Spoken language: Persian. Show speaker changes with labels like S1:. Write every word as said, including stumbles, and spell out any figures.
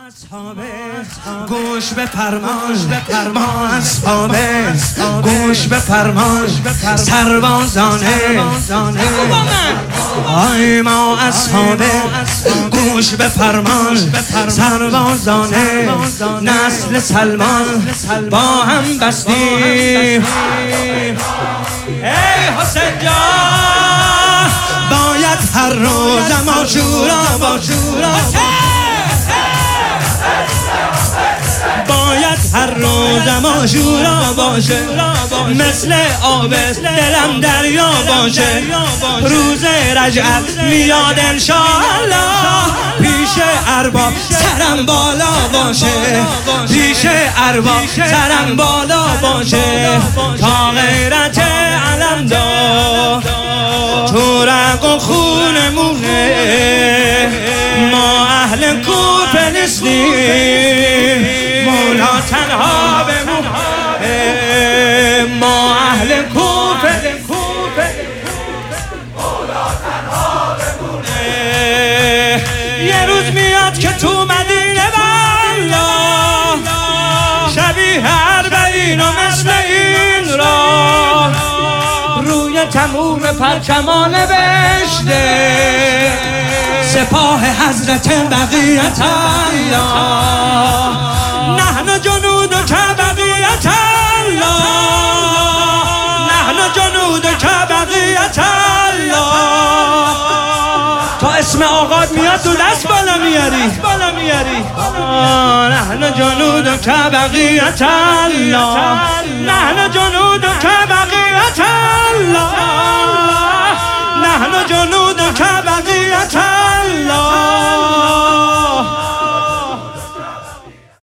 S1: گوش به فرمان ما اصحابه، گوش به فرمان سربازانه. آی ما اصحابه، گوش به فرمان سربازانه. نسل سلمان با هم بستیم. ای حسین جان، باید هر روز ما شورا با شورا باید هر روز ما شورا باشه، مثل آب دلم دریا باشه. روز رجعت میاد انشاءالله، پیش ارباب سرم بالا باشه، پیش ارباب سرم بالا باشه. تا غیرت علمدار تو رگ و خونمونه، ما اهل کوفه نیستیم، مولا تنها بمونه. ما اهل کوفه، مولا تنها بمونه. یه روز میاد که تو مدینه والا شبیه اربعین و مثل این را روی تموم پرچمان نوشته سپاه حضرت بقیت الله، نحن جنود که بقیت الله، نحن جنود که بقیت الله. تا اسم آقاد میاد تو دست بالا میاری، بالا میاری. نحن جنود که بقیت الله، نحن جنود که